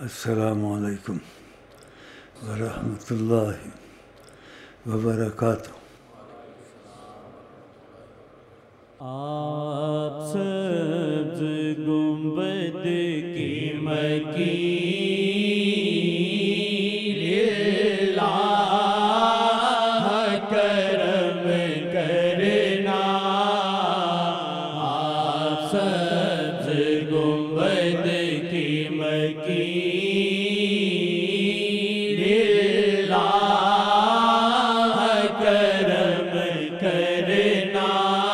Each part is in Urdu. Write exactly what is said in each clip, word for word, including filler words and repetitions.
السلام علیکم ورحمۃ اللہ وبرکاتہ۔ آپ سبز گنبد کی مکین اللہ کرم کرنا، آپ سبز گنبد کی مکین اللہ کرم کرنا،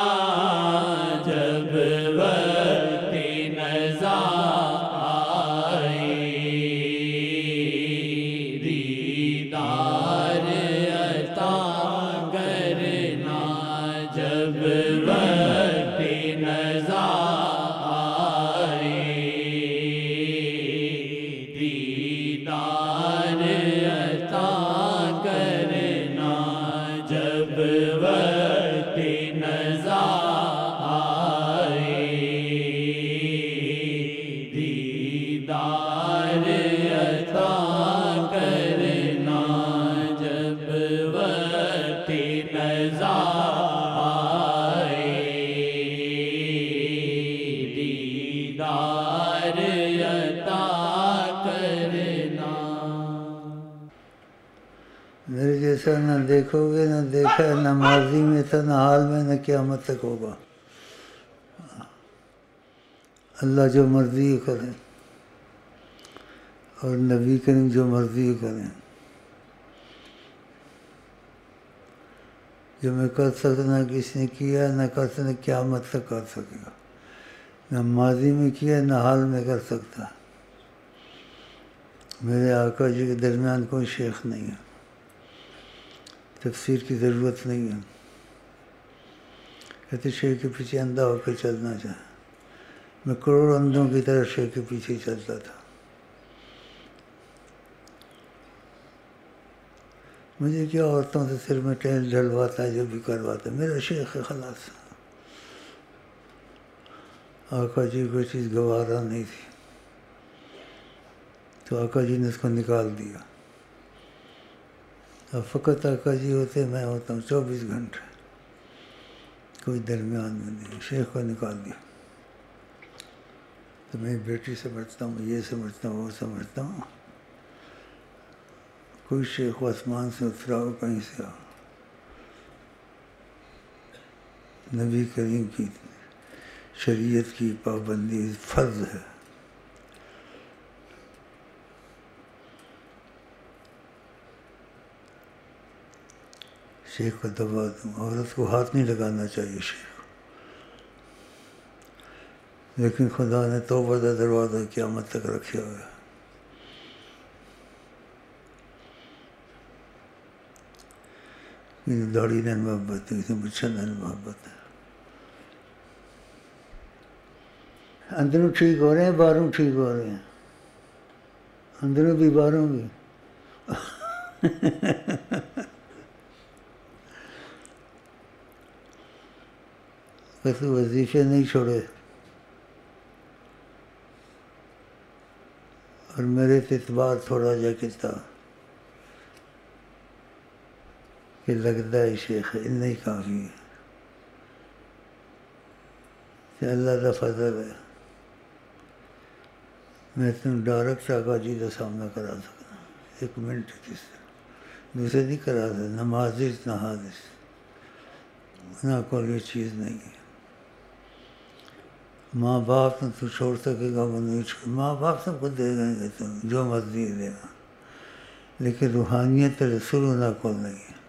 جب وقت نزا آئی دیدار عطا کرنا، جب وقت نزا آئی دیدار عطا کرنا، جب وقت نزا دیدار عطا کرنا، جب وقت نزا آئے، دیدار عطا کرنا۔ میرے جیسا نہ دیکھو گے، نہ دیکھا ہے، نہ ماضی میں تھا، نہ حال میں، نہ قیامت تک ہوگا۔ اللہ جو مرضی کرے اور نبی کریم جو مرضی کریں، جو میں کر سکتا نہ کسی نے کیا، نہ کر سکتا قیامت تک کر سکے گا، نہ ماضی میں کیا نہ حال میں کر سکتا۔ میرے آقا جی کے درمیان کوئی شیخ نہیں ہے، تفسیر کی ضرورت نہیں ہے۔ کہتے شیخ کے پیچھے اندھا ہو کے چلنا چاہے، میں کروڑ اندھوں کی طرح شیخ کے پیچھے چلتا تھا۔ مجھے کیا عورتوں سے سر میں ٹیل ڈھلواتا ہے، جو بھی کرواتا ہے، میرا شیخ ہے خلاص۔ آقا جی کوئی چیز گوارا نہیں تھی تو آقا جی نے اس کو نکال دیا۔ اب فقط آقا جی ہوتے، میں ہوتا ہوں چوبیس گھنٹے، کوئی درمیان میں نہیں، شیخ کو نکال دیا۔ تو میں بیٹی سمجھتا ہوں، یہ سمجھتا ہوں، وہ سمجھتا ہوں، کوئی شیخ آسمان سے اترا ہو کہیں سے آ، نبی کریم کی شریعت کی پابندی فرض ہے۔ شیخ کو دبا دوں، عورت کو ہاتھ نہیں لگانا چاہیے شیخ، لیکن خدا نے توبہ کا دروازہ قیامت تک رکھا ہوا ہے۔ کسی داڑھی نے محبت ہے، کسی مچھر نے محبت ہے۔ اندروں ٹھیک ہو رہے ہیں، باہروں ٹھیک ہو رہے ہیں، اندروں بھی باہروں بھی۔ بس وظیفے نہیں چھوڑے، اور میرے اعتبار تھوڑا جا کتا کہ لگتا ہے شیخ نہیں کافی ہے، کہ اللہ کا فضل ہے۔ میں تم ڈائریکٹ آقا جی کا سامنا کرا سکتا، ایک منٹ کس طرح دوسرے نہیں کرا سکتا، نہ حادث نہ حادث، نہ کوئی یہ چیز نہیں ہے۔ ماں باپ نے تو چھوڑ سکے گا، وہ نہیں چھوڑ، ماں باپ سب کو دے گئے گے، تم جو مرضی دے گا، لیکن روحانیت رسول اللہ کو نہیں ہے۔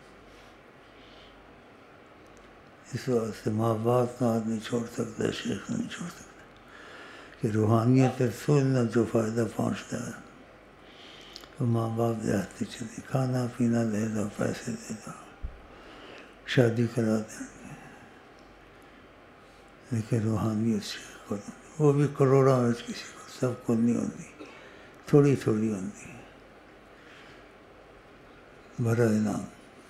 اس واسطے ماں باپ کا ہاتھ نہیں چھوڑ سکتا، شیخ نہیں چھوڑ سکتا، کہ روحانیت رسول نے جو فائدہ پہنچتا ہے تو ماں باپ دیہاتی چلے، کھانا پینا دے دو، پیسے دے دو، شادی کرا دیں گے، لیکن روحانیت شیخ کو وہ بھی کروڑوں میں کسی کو، سب کو نہیں ہوتی، تھوڑی تھوڑی ہوتی ہے۔ بڑا انعام۔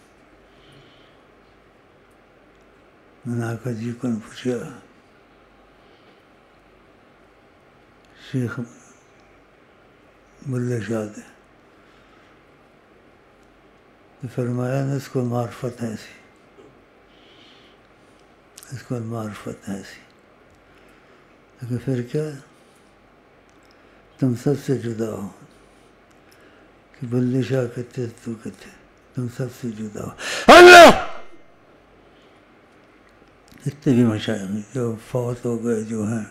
میں نے آقا جی کو پوچھا، شیخ بلے شاہ دے تو فرمایا نا اس کو معرفت ہے سی، اس کو معرفت ہے سی، لیکن پھر کیا تم سب سے جدا ہو، کہ بلے شاہ کہتے تو کہتے تم سب سے جدا ہو۔ اللہ جتنے بھی مشائخ جو فوت ہو گئے جو ہیں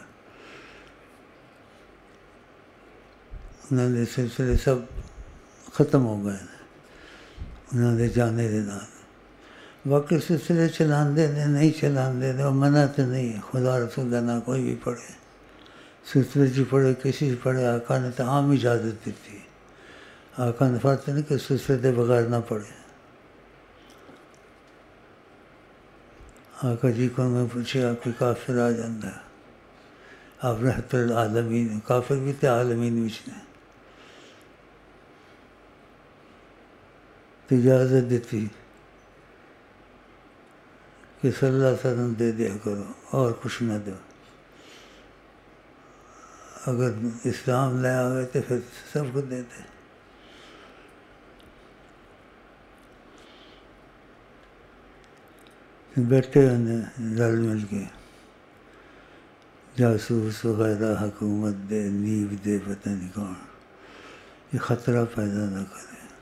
انہوں نے سلسلے سب ختم ہو گئے، انہوں نے جانے دینا، باقی سلسلے چلان دے دیں نہیں چلان دے دیں، اور منع تو نہیں ہے، خدا رسول اللہ کوئی بھی پڑھے، سلسلے جی پڑھے کسی پڑھے، آقا نے تو عام اجازت دیتی ہے، آقا نے فرمایا نہیں کہ سلسلے دے بغیر نہ پڑھے۔ آقا جی کو میں پوچھا کوئی کافر آ جاندہ ہے، آپ رحمت العالمین، کافر بھی تھے عالمین بھی نے تو اجازت دیتی کہ صلی اللہ علیہ وسلم دے دیا کرو اور کچھ نہ دو، اگر اسلام لے آئے تو پھر سب کو دے دے۔ بیٹھے انہیں رل مل کے جاسوس وغیرہ حکومت دے نیب دے پتہ نہیں کون، یہ خطرہ پیدا نہ کرے،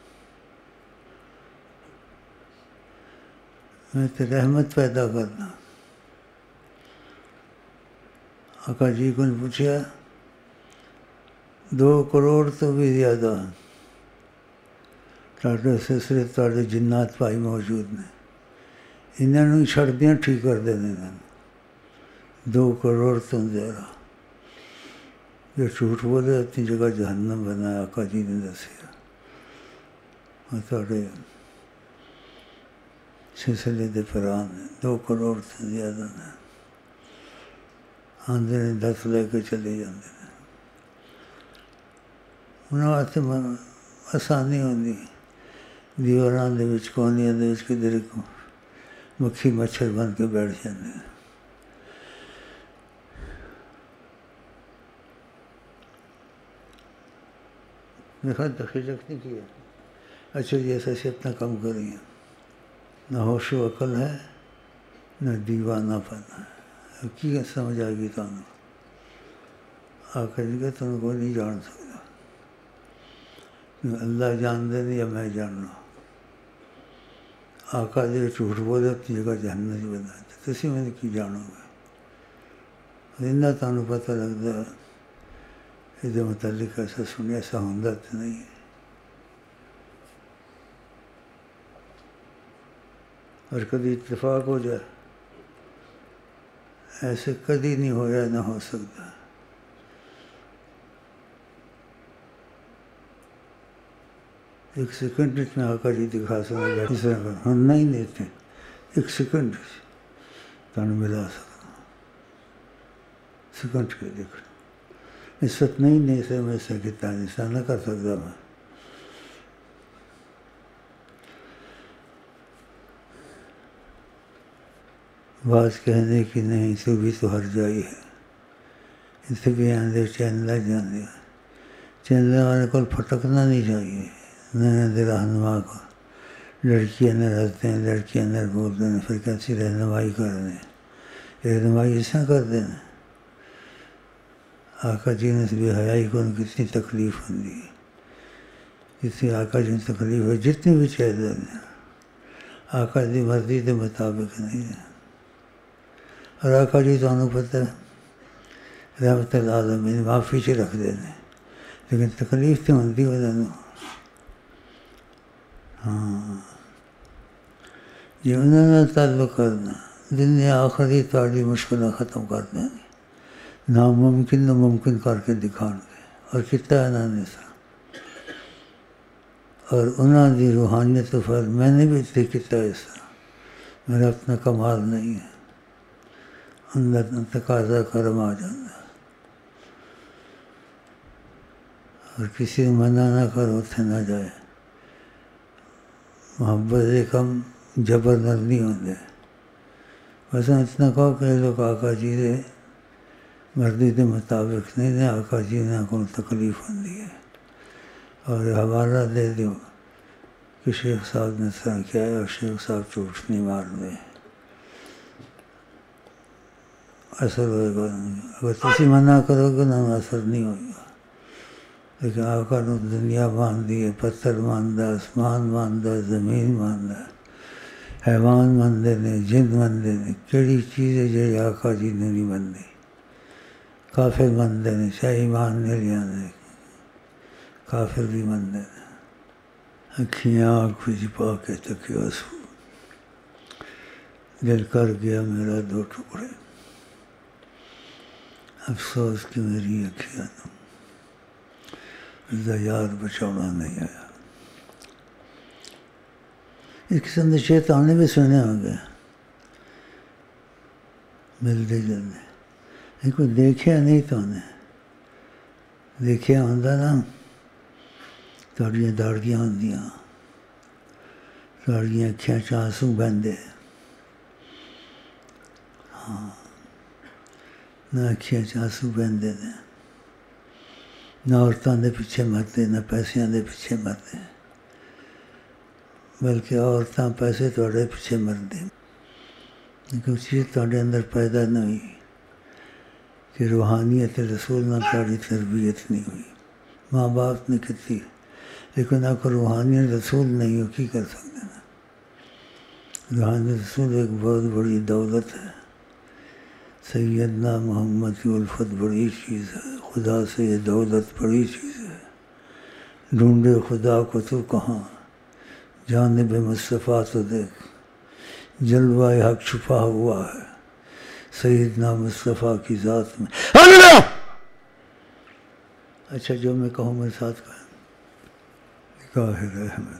میں تو رحمت پیدا کرنا۔ آقا جی کو نے پوچھا دو کروڑ تو بھی زیادہ تھوڑے سلسلے تھوڑے جنات بھائی موجود نے، انہوں نے چھڑدیاں ٹھیک کر دینے دو کروڑ تو زیادہ، جو جھوٹ بولے اپنی جگہ جہنم بنایا، آقا جی نے دسیا، اور تھوڑے سلسلے دے پران دو کروڑ تو زیادہ نے، آندے نے دس لے کے چلے جاندے نے، انہوں واسطے آسانی ہوندی، دیواران دے وچ کونیاں دے وچ کدھر کو مکھی مچھر بن کے بیٹھ جاندے ہیں۔ دیکھا تخیلت نہیں کیا، اچھا جی ایسا سے اپنا کام کریں، نہ ہوش و عقل ہے نہ دیوانہ پن ہے، کی سمجھ آئے گی تمہیں؟ آقا جی کہ تم کو نہیں جان سکتا، اللہ جان دے یا میں جاننا، آقا جی جھوٹ بولے اپنی جگہ جہنم نہیں بنا تو تسی میں کی جانو گے، اتنا تمہیں پتہ لگتا یہ متعلق ایسا سنیا ایسا ہوندہ تو نہیں ہے، اور کبھی اتفاق ہو جائے ایسے کبھی نہیں ہو جائے نہ ہو سکتا، ایک سیکنڈ میں آقا جی دکھا سکتا اس طرح ہم نہیں دیتے، ایک سیکنڈ تمہیں ملا سکتا، سیکنڈ کے دیکھ اس وقت نہیں نہیں سے میں سے کتا ایسا نہ کر سکتا میں، بات کہنے کی نہیں تو بھی تو ہر جائی ہے، اس سے بھی آندے چینلہ جاندے چینلہ والے کو پھٹکنا نہیں چاہیے، نئے رہنما کو، لڑکیاں نہ رہتے ہیں لڑکیاں نہ بولتے ہیں، پھر کیسی رہنمائی کر دیں، رہنمائی ایسا کر دیں۔ آقا جی نے بے حیائی کو کتنی تکلیف ہوتی ہے، کتنی آقا جی نے تکلیف ہے، جتنی بھی چاہتے ہیں آقا جی مرضی کے مطابق نہیں ہے، اور آقا جی تو انہوں پتہ ہے رحمت العالمین معافی سے رکھ دینے، لیکن تکلیف تو ہوتی ہے انہوں ہاں جی انہوں نے تعلق کرنا، دنیا آخری تاری مشکلیں ختم کر دیں، ناممکن ناممکن کر کے دکھان گے، اور کتنا انہوں نے سا اور انہوں نے روحانیت پر میں نے بھی اتنے کتا ایسا، میرا اپنا کمال نہیں ہے، اندر تقاضا کرم آ جانا، اور کسی کو منع نہ کرو اتنے نہ جائے، محبت کم جبر نہیں ہوندے، بس اتنا کہو کہ لوگ آقا جی دے مرضی کے مطابق نہیں نے، آقا جی نے کو تکلیف ہوندی ہے، اور حوالہ دے دو کہ شیخ صاحب نے سر کیا ہے اور شیخ صاحب چوٹ نہیں مار دے، اثر ہوئے گا نہیں۔ اگر تسی منع کرو گے نا اثر نہیں ہوئے گا، لیکن آقا نے دنیا باندھ دی ہے، پتھر باندھا، آسمان باندھا، زمین باندھا، حیوان بندے نے، جن بندے نے، کیڑی چیز ہے جو آقا جی نے نہیں بندی، کافر بندے نے، چاہے ایمان نہیں لیا نے، کافر بھی بندے نے، اکھیاں آنکھ بھی چھپا کے تکے آنسو، دل کر گیا میرا دو ٹکڑے، افسوس کہ میری اکھیاں دا یار بچاؤنا نہیں آیا۔ اس قسم کے شیطان نے بھی سنے ہو گئے ملتے جلتے، ان کو دیکھیا نہیں تو نے دیکھیا ہوندہ نا تھوڑیاں داڑیاں ہوندیاں، تھوڑیاں اکھیاں چانسوں بندے، ہاں نہ اکھیاں چانسوں بندے نے، نہ عورتوں دے پیچھے مرتے، نہ پیسیاں دے پیچھے مرتے، بلکہ عورتاں پیسے تھوڑے پیچھے مرتے، کوئی چیز تھوڑے اندر پیدا نہ ہوئی کہ روحانیت رسول نہ تھوڑی تربیت نہیں ہوئی، ماں باپ نے کتنی، لیکن اگر روحانیت رسول نہیں ہو کی کر سکتے نا؟ روحانیت رسول ایک بہت بڑی دولت ہے، سیدنا محمد کی الفت بڑی چیز ہے، خدا سے یہ دولت بڑی چیز ہے، ڈھونڈے خدا کو تو کہاں، جانب مصطفیٰ تو دیکھ، جلوہ حق چھپا ہوا ہے سیدنا مصطفیٰ کی ذات میں۔ اللہ! اچھا جو میں کہوں میرے ساتھ کہیں، نگاہ رحمت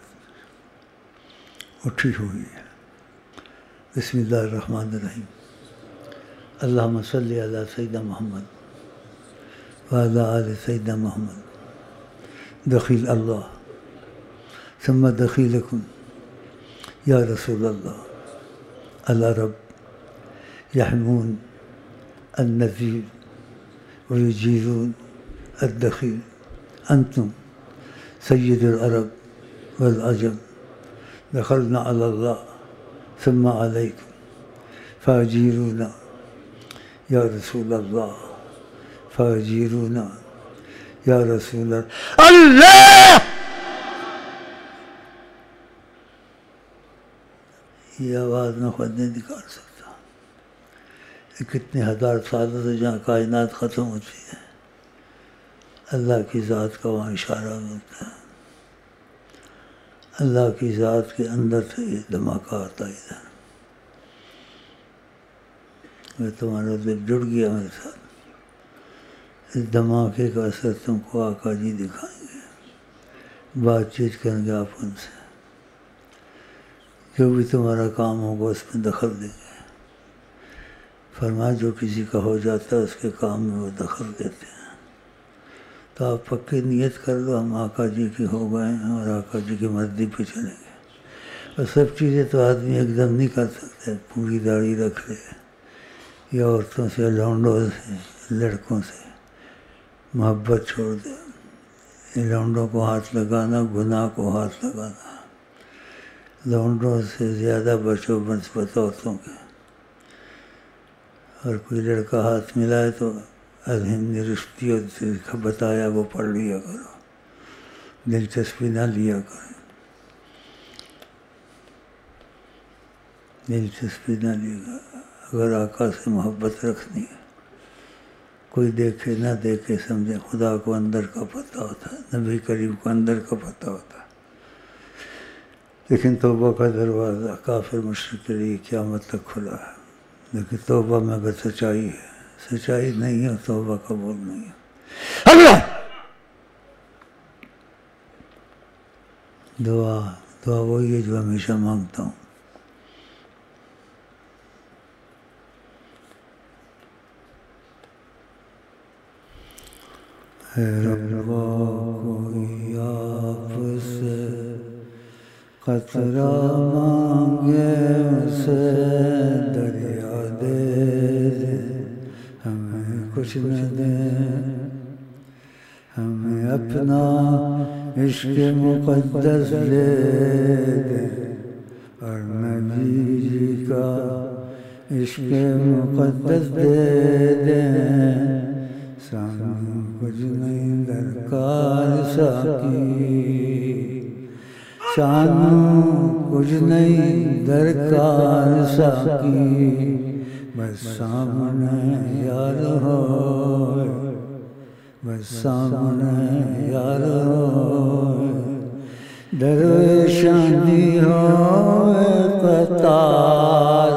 اٹھی ہوئی ہے۔ بسم اللہ الرحمن الرحیم، اللہم صلی علی سیدنا محمد وعلی آل سیدنا محمد، دخیل اللہ ثم دخیلکم یا رسول اللہ، العرب یحمون النذیر ویجیرون الدخیل، انتم سید العرب والعجم، دخلنا علی اللہ ثم علیکم فاجیرونا یا رسول اللہ، فاجیرونا یا رسول اللہ۔ یہ آواز میں خود نہیں نکال سکتا، کتنے ہزار سالوں سے جہاں کائنات ختم ہوتی ہے اللہ کی ذات کا وہاں اشارہ ہوتا ہے، اللہ کی ذات کے اندر سے یہ دھماکہ آتا ہے ادھر، میں تمہارا دل جڑ گیا میرے ساتھ، اس دھماکے کا اثر تم کو آقا جی دکھائیں گے، بات چیت کریں گے آپ ان سے، جو بھی تمہارا کام ہوگا اس میں دخل دیں گے، فرمایا جو کسی کا ہو جاتا ہے اس کے کام میں وہ دخل دیتے ہیں، تو آپ پکی نیت کر لو ہم آقا جی کے ہو گئے ہیں اور آقا جی کی مرضی پہ چلیں گے، اور سب چیزیں تو آدمی ایک دم نہیں کر سکتے، پوری داڑھی رکھ لے یا عورتوں سے، لونڈوں سے، لڑکوں سے محبت چھوڑ دے، لونڈوں کو ہاتھ لگانا گناہ کو ہاتھ لگانا، لونڈوں سے زیادہ بچو بنسبت عورتوں کے، اور کوئی لڑکا ہاتھ ملائے تو الہمنی رشتی اور بتایا وہ پڑھ لیا کرو، دلچسپی نہ لیا کرو، دلچسپی نہ لیا کرو، اگر آقا سے محبت رکھنی ہے، کوئی دیکھے نہ دیکھے سمجھے، خدا کو اندر کا پتہ ہوتا ہے، نبی کریم کو اندر کا پتہ ہوتا ہے، لیکن توبہ کا دروازہ کافر مشرک کے لیے قیامت تک کھلا ہے، لیکن توبہ میں اگر سچائی ہے، سچائی نہیں ہے توبہ قبول نہیں ہے۔ اللہ دعا دعا وہی ہے جو ہمیشہ مانگتا ہوں، اے ربا کوئی آپ سے قطرہ مانگے سے دریا دے دے، ہمیں کچھ نہ دے، ہمیں اپنا عشق مقدس دے دیں اور نبی جی کا عشق مقدس دے دیں، سانو کچھ نہیں درکار ساقی، سانو کچھ نہیں درکار ساقی، بس سامنے یار ہوئے، بس سامنے یار ہوئے، درویشانی ہوئے قطار،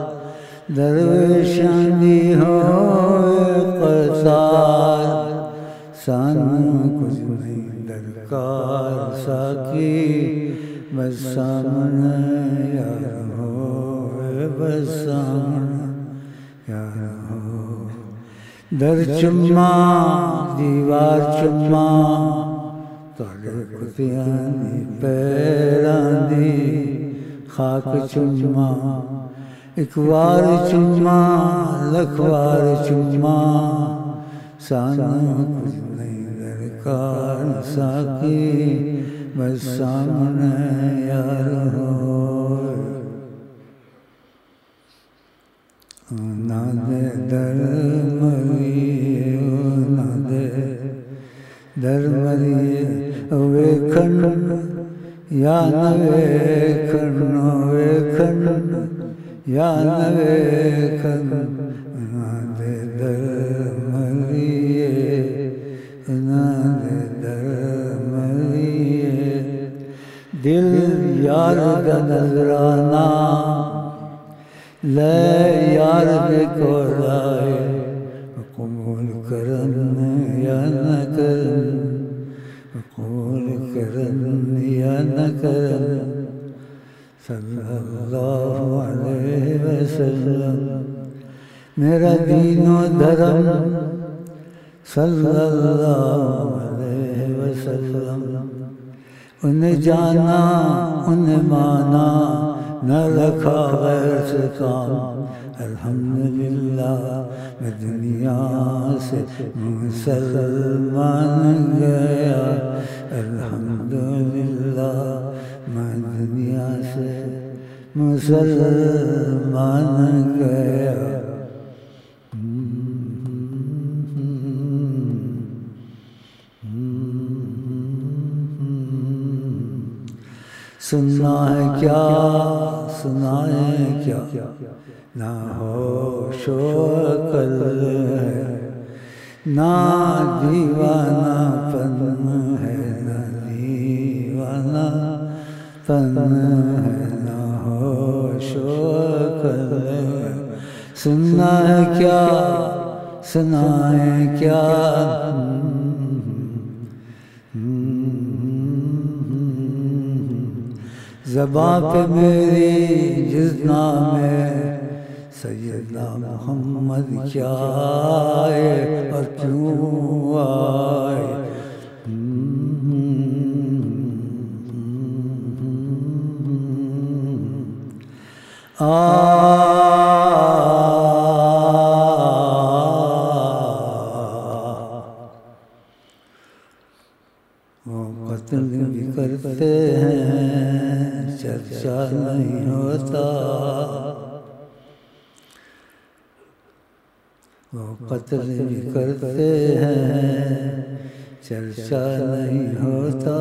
درویشانی ہوئے قطار، سانو کچھ نہیں درکار ساقی، بس سامنے یار ہوئے، بس سامنے یار ہو، در چما دیوار چما تھوڑے کتیاں دی پیراں دی خاک چما، ایک وار چما لکھ وار چما، سانو کچھ نہیں درکار ساقی، بس سامنے یار ہوئے، نہ دے در مریے، نہ دے در مریے، ویکھن یا نہ ویکھن، ویکھن یا نہ ویکھن، نہ دے در مریے، نہ دے در مریے، دل یار دا نظرانہ لے یار دے کول آئے، قبول کرن یا نہ کرن، قبول کرن یا نہ کرن، صلی اللہ علیہ وسلم، میرا دین و دھرم صلی اللہ علیہ وسلم، انہیں جانا انہیں مانا، نہ رکھا غیر سے کام، الحمدللہ میں دنیا سے مسلمان گیا، الحمدللہ میں دنیا سے مسلمان گیا، سننا ہے کیا سنائیں کیا، نہ ہوش و عقل ہے، نہ دیوانہ پن ہے، نہ دیوانہ پن ہے، نہ ہوش و عقل ہے، سننا ہے کیا سنائیں کیا، زباں پہ میری جس نام ہے سیدنا محمد کیا آئے اور کیوں آئے، وہ قتل بھی کرتے ہیں چرچا نہیں ہوتا، وہ قتل بھی کرتے ہیں چرچا نہیں ہوتا،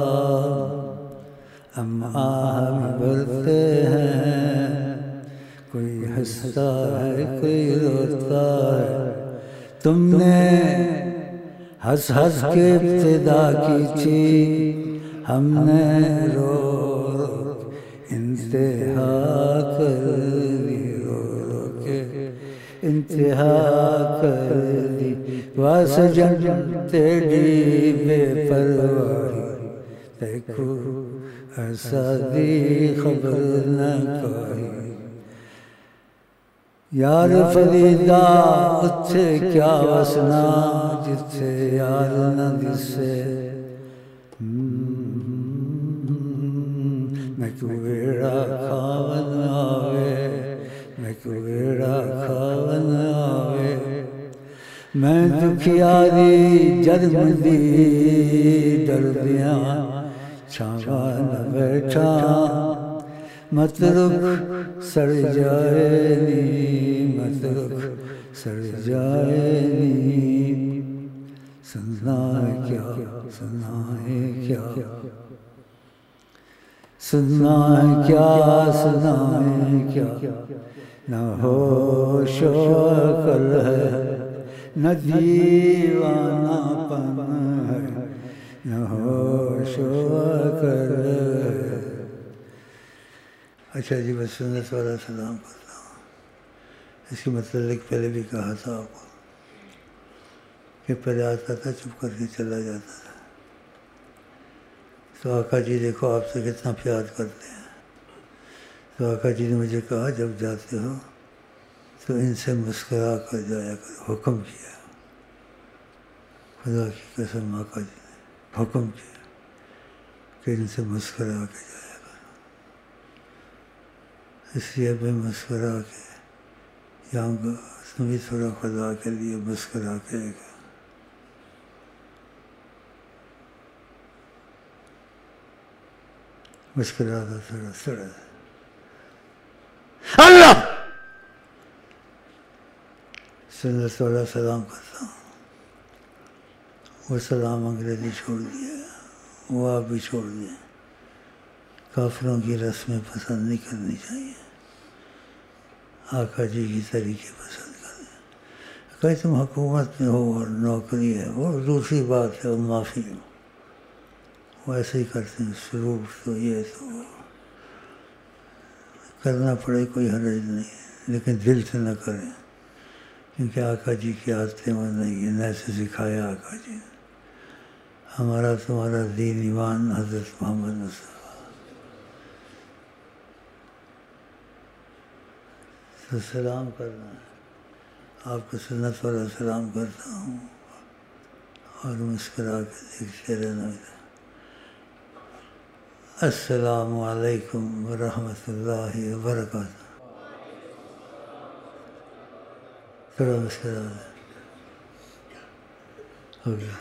ہم آہ بھی بھرتے ہیں، کوئی ہنستا ہے کوئی روتا ہے، تم نے ہنس ہنس کے ابتدا کی تھی، ہم نے رو رو انتہا کر دی، رو رو کے انتہا کر دی، واسجن تیری بے پرواہی، دیکھو ایسا دی خبر نہ کوئی، یار فریدا اتھے کیا وسنا، جتھے یار نہ دسے، میں کو ویڑا کھاون آوے، میں کو ویڑا کھاون آوے، میں دکھیاری جد مندی دردیاں چھاوا نہ بیٹھا مت رک سڑ جائے نی مت رک سڑ جائے نی سننا ہے کیا سننا ہے کیا سننا ہے کیا سننا ہے کیا نہ ہوش و عقل ہے نہ دیوانہ پن ہے نہ ہوش و عقل ہے۔ اچھا جی میں سنت والا سلام کرتا ہوں۔ اس کے متعلق پہلے بھی کہا تھا آپ کو کہ پہلے آتا تھا چپ کر کے چلا جاتا تھا، تو آقا جی دیکھو آپ سے کتنا پیار کرتے ہیں، تو آقا جی نے مجھے کہا جب جاتے ہو تو ان سے مسکرا کر جایا کرو، حکم کیا، خدا کی قسم آقا جی نے حکم کیا کہ ان سے مسکرا کے جایا کرو۔ اس لیے میں مسکرا کے جاؤں گا، تم بھی تھوڑا خدا کے لیے مسکرا کے گا۔ مسکرا تھا تھوڑا تھوڑا اللہ سنت والا سلام کرتا ہوں۔ وہ سلام انگریزی چھوڑ دیا، وہ آپ بھی چھوڑ دیں، کافروں کی رسمیں پسند نہیں کرنی چاہیے، آقا جی کی طریقے پسند کریں۔ کہ تم حکومت میں ہو اور نوکری ہے وہ دوسری بات ہے، اور معافی ہو، وہ ایسے ہی کرتے ہیں، سلوک تو یہ تو کرنا پڑے کوئی حرج نہیں، لیکن دل سے نہ کریں، کیونکہ آقا جی کی عادتیں وہ نہیں ہیں، ایسے سکھایا آقا جی نے۔ ہمارا تمہارا دین ایمان حضرت محمد مصطفیٰ۔ تو سلام کرنا ہے، آپ کو سنت والا سلام کرتا ہوں، اور مسکرا کے دیکھتے رہنا۔ السلام علیکم ورحمۃ اللہ وبرکاتہ۔ تھوڑا مسکرا دیں، ہو گیا۔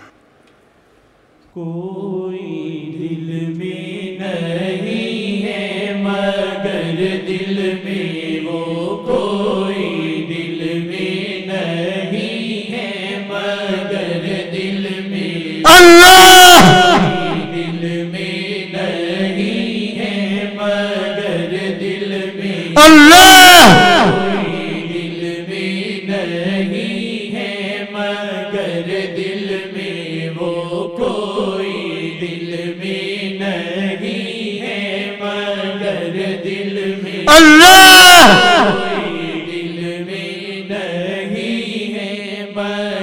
کوئی دل میں نہیں ہے مگر دل میں وہ کوئی دل میں نہیں ہے مگر دل میں اللہ دل میں نہیں ہے مگر دل میں اللہ کوئی دل میں نہیں ہے مگر دل میں وہ کوئی دل میں نہیں ہے مگر دل میں اللہ کوئی دل میں نہیں ہے مگر